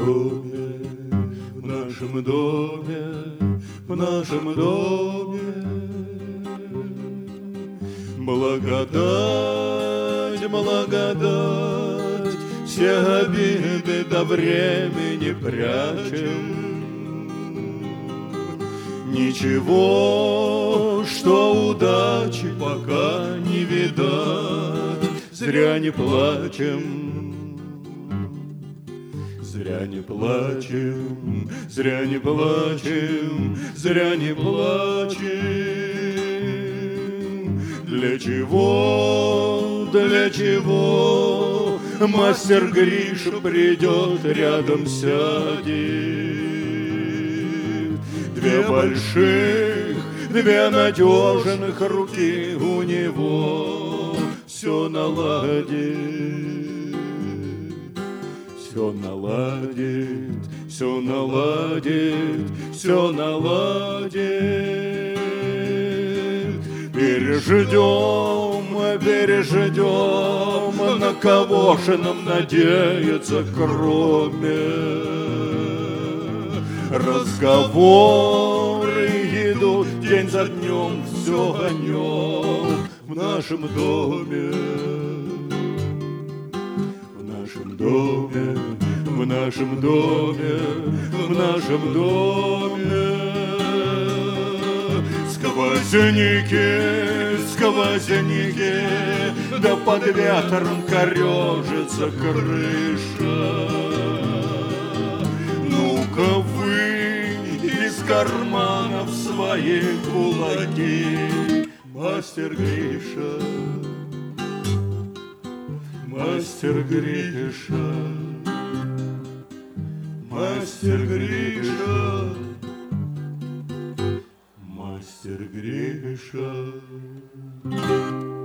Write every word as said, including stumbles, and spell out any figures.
доме, в нашем доме, в нашем доме. Благодать, благодать, все обиды до времени прячем. Ничего, что удачи пока не видать, зря не плачем, зря не плачем, зря не плачем, зря не плачем. Для чего, для чего мастер Гриша придет, рядом сядет? Две больших, две надежных руки у него все наладит, все наладит, все наладит, все наладит. Переждем, переждем, на кого же нам надеяться, кроме... Разговоры идут день за днем, все о нем в нашем доме, в нашем доме, в нашем доме, в нашем доме. Сквозняки, сквозняки, да под ветром корежится крыша. Ну-ка вынь из карманов свои кулаки, мастер Гриша, мастер Гриша, мастер Гриша, мастер Гриша.